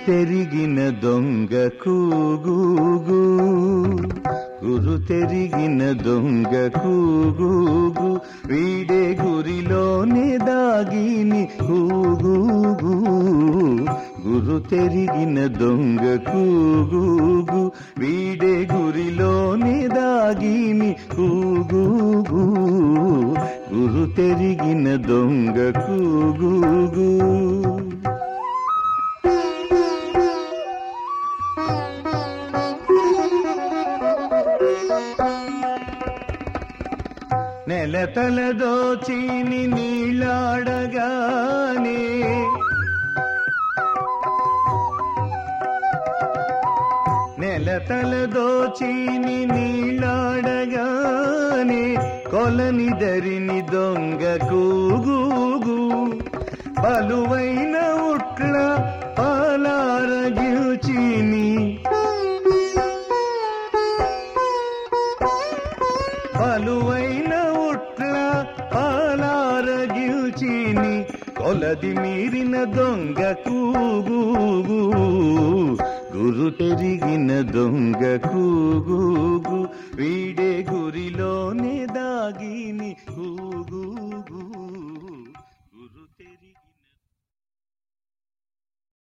తెరిగిన దొంగ కూగూగు, గురు తెరిగిన దొంగ కూగూగు, వీడే గురిలోనే దాగిని కూగూగు. గురు తెరిగిన దొంగ కూగూగు, వీడే గురిలోనే దాగిని కూగూగు. గురు తెరిగిన దొంగ కూగూగు. నెలతల దోచిని నీళ్ళాడగానే, నెలతల దోచిని నీళ్ళాడగానే, కొలని దరిని దొంగ కూగూగు. పలువైన ఉట్ల పాలారగిల్చిని, పలువైన ఉట్ల పాలారగిల్చిని, కొలది మీరిన దొంగ కూగూగు. గురు తెరిగిన దొంగ కూగూగు, వీడే గురిలోనే దాగిని కూగూగు.